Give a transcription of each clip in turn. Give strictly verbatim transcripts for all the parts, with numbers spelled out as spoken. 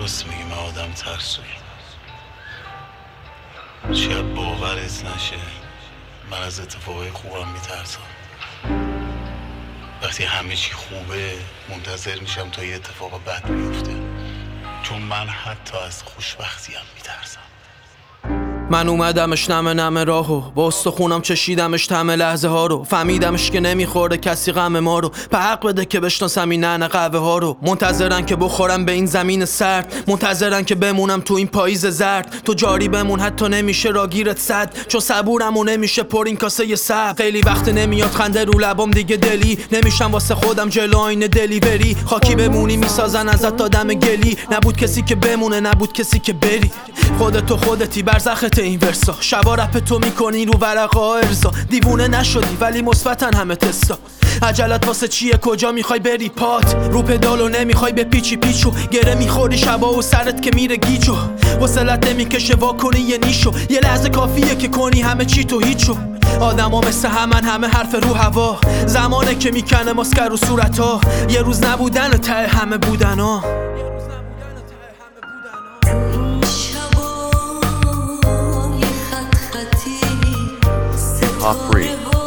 درست میگی، من آدم ترسویی. شاید باورت نشه من از اتفاقای خوبم میترسم. وقتی همه چی خوبه منتظر میشم تا یه اتفاق بد بیفته، چون من حتی از خوشبختیم میترسم. من اومدمش نمه نمه راهو، با استخونم چشیدمش طعم لحظه ها رو. فهمیدمش که نمیخوره کسی غم ما رو. په حق بده که بشناسم این نعن قهوه ها رو. منتظرن که بخورم به این زمین سرد، منتظرن که بمونم تو این پاییز زرد. تو جاری بمون حتی نمیشه راگیرت صد، چون صبورم و نمیشه پر این کاسه سب. خیلی وقت نمیاد خنده رو لبام دیگه دلی، نمیشم واسه خودم جلو آینه دلیوری. خاکی بمونی میسازن ازت آدم گلی، نبود کسی که بمونه نبود کسی که بری. خودت و خودتی برزخت این ورسا، شبا رپ تو میکنی رو ورقا ارزا. دیوونه نشدی ولی مثبتن همه تستا. عجلت واسه چیه؟ کجا میخوای بری؟ پات رو پدالو نمیخوای به پیچی پیچو. گره میخوری شبا و سرت که میره گیجو. وصلت نمیکشه واکنی یه نیشو. یه لحظه کافیه که کنی همه چی تو هیچو. آدم ها مثل همن، همه حرف رو هوا. زمانه که میکنه ماسکر رو صورتا. یه روز نبودن ته همه بودن ها. Opry.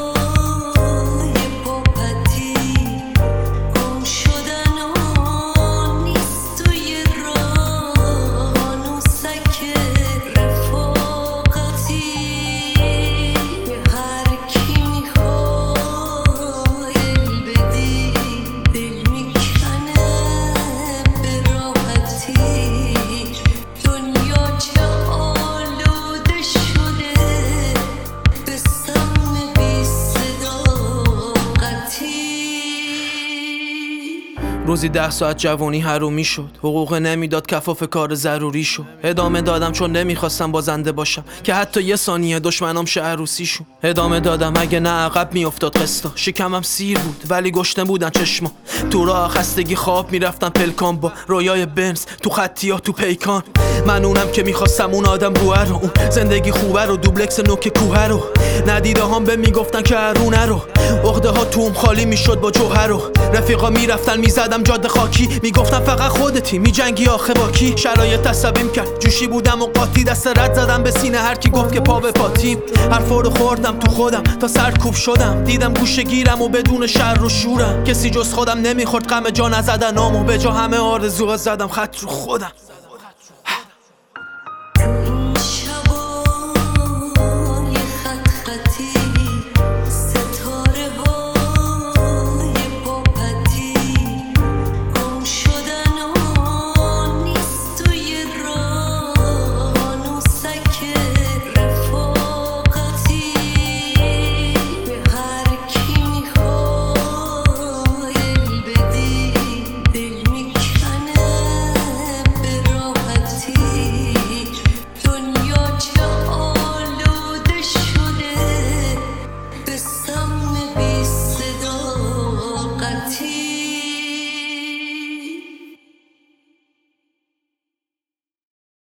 روزی ده ساعت جوانی حرومی شد، حقوق نمیداد کفاف کار ضروری شد. ادامه دادم چون نمیخواستم بازنده باشم که حتی یه ثانیه دشمنام شه عروسیشون. ادامه دادم اگه نه عقب میافتاد قسطا. شکمم سیر بود ولی گشنه بودن چشما. تو راه خستگی خواب میرفتم پلکان با رویای بنز تو خطیا تو پیکان. من اونم که میخواستم اون آدم روه رو، اون زندگی خوبه رو، دوبلکس نوک کوه رو. ندیده هم به میگفتن که هرونه رو، عقده ها توم خالی میشد با جوهر رو. رفیقا میرفتن میزدم جاده خاکی، میگفتم فقط خودتی میجنگی آخه با کی. شرایط عصبیم کرد جوشی بودم و قاطی، دست رد زدم به سینه هر کی گفت که پا به پاتیم. حرفا رو خوردم تو خودم تا سرکوب شدم. دیدم گوشه گیرم و بدون شر و شورم. کسی جز خودم نمیخورد غم جا نزدنامو، به جا همه آرزوها زدم خط رو خودم.